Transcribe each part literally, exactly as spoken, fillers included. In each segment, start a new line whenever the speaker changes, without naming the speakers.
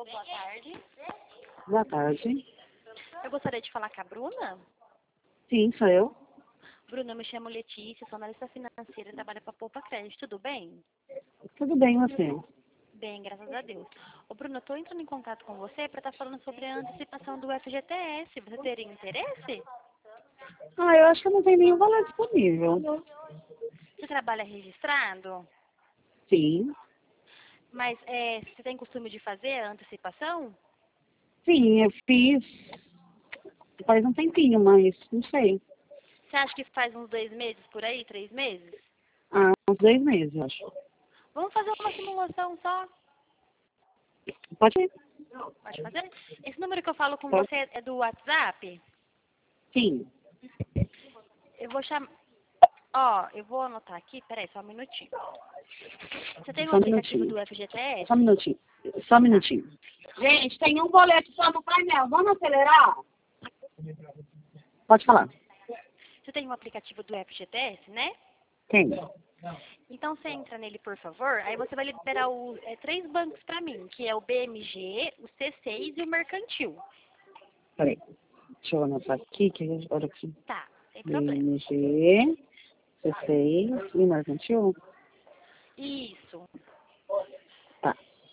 boa tarde.
Boa tarde.
Eu gostaria de falar com a Bruna.
Sim, sou eu.
Bruna, eu me chamo Letícia, sou analista financeira e trabalho para a Poupa Crédito, tudo bem?
Tudo bem, e você?
Bem, graças a Deus. Ô, Bruna, eu estou entrando em contato com você para estar falando sobre a antecipação do F G T S. Você teria interesse?
Ah, eu acho que não tem nenhum valor disponível.
Você trabalha registrado?
Sim.
Mas é, você tem costume de fazer a antecipação?
Sim, eu fiz faz um tempinho, mas não sei.
Você acha que faz uns dois meses por aí, três meses?
Ah, uns dois meses, eu acho.
Vamos fazer uma simulação só?
Pode ir?
Pode fazer? Esse número que eu falo com
Pode.
você é do WhatsApp?
Sim.
Eu vou chamar... Ó, eu vou anotar aqui, peraí, só um minutinho. Você tem o
Só um
aplicativo
minutinho.
do F G T S?
Só um minutinho. Só um minutinho. Gente, tem um boleto só no painel. Vamos acelerar? Pode falar.
Você tem o aplicativo do F G T S, né?
Tem.
Então você entra nele, por favor, aí você vai liberar os, é, três bancos para mim, que é o B M G, o C seis e o Mercantil.
Peraí. Deixa eu anotar aqui, que olha aqui.
Tá, sem
B
problema.
M G, C seis e Mercantil?
Isso.
Tá.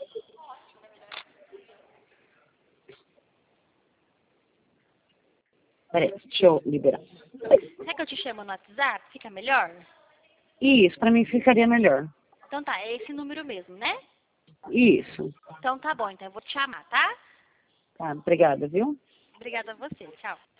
Peraí, deixa eu liberar.
Quer que eu te chamo no WhatsApp? Fica melhor?
Isso, pra mim ficaria melhor.
Então tá, é esse número mesmo, né?
Isso.
Então tá bom, então eu vou te chamar, tá?
Tá, obrigada, viu?
Obrigada a você, tchau.